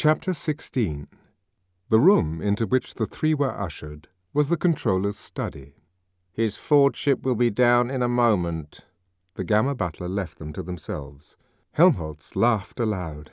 Chapter 16. The room into which the three were ushered was the controller's study. "His Fordship will be down in a moment." The Gamma butler left them to themselves. Helmholtz laughed aloud.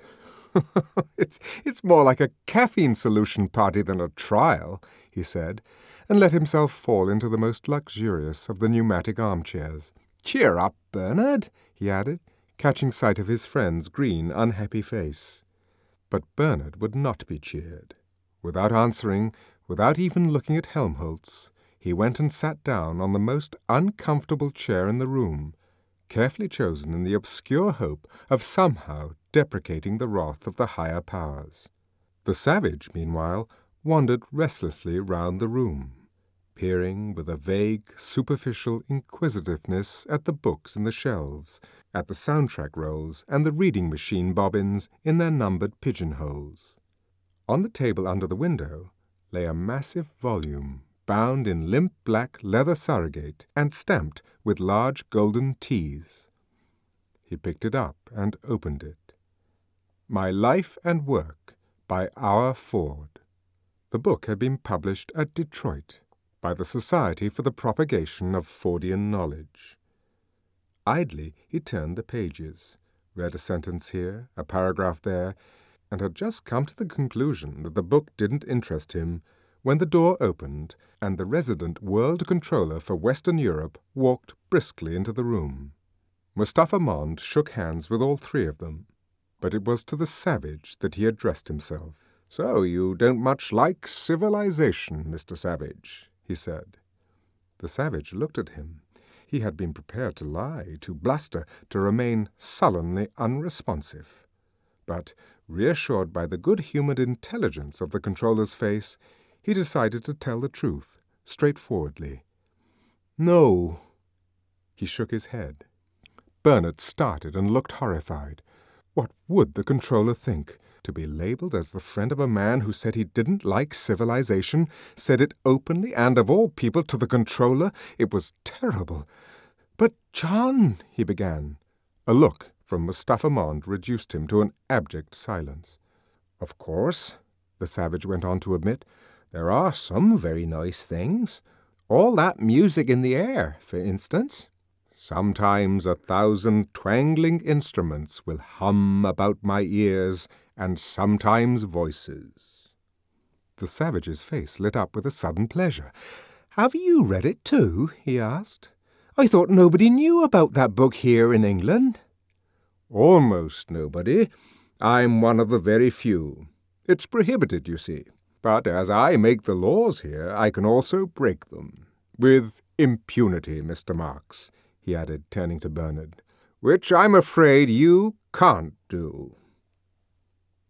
It's more like a caffeine solution party than a trial," he said, and let himself fall into the most luxurious of the pneumatic armchairs. "Cheer up, Bernard," he added, catching sight of his friend's green, unhappy face. But Bernard would not be cheered. Without answering, without even looking at Helmholtz, he went and sat down on the most uncomfortable chair in the room, carefully chosen in the obscure hope of somehow deprecating the wrath of the higher powers. The savage, meanwhile, wandered restlessly round the room, peering with a vague, superficial inquisitiveness at the books in the shelves, at the soundtrack rolls and the reading machine bobbins in their numbered pigeonholes. On the table under the window lay a massive volume, bound in limp black leather surrogate and stamped with large golden T's. He picked it up and opened it. My Life and Work by R. Ford. The book had been published at Detroit by the Society for the Propagation of Fordian Knowledge. Idly he turned the pages, read a sentence here, a paragraph there, and had just come to the conclusion that the book didn't interest him when the door opened and the resident World Controller for Western Europe walked briskly into the room. Mustapha Mond shook hands with all three of them, but it was to the savage that he addressed himself. "So you don't much like civilization, Mr. Savage," he said. The savage looked at him. He had been prepared to lie, to bluster, to remain sullenly unresponsive. But, reassured by the good-humored intelligence of the controller's face, he decided to tell the truth, straightforwardly. "No." He shook his head. Bernard started and looked horrified. What would the controller think? To be labelled as the friend of a man who said he didn't like civilization, said it openly and, of all people, to the controller. It was terrible. "But, John," he began. A look from Mustapha Mond reduced him to an abject silence. "Of course," the savage went on to admit, "there are some very nice things. All that music in the air, for instance. Sometimes 1,000 twangling instruments will hum about my ears, and sometimes voices." The savage's face lit up with a sudden pleasure. "Have you read it too?" he asked. "I thought nobody knew about that book here in England." "Almost nobody. I'm one of the very few. It's prohibited, you see. But as I make the laws here, I can also break them. With impunity, Mr. Marx," he added, turning to Bernard, "which I'm afraid you can't do."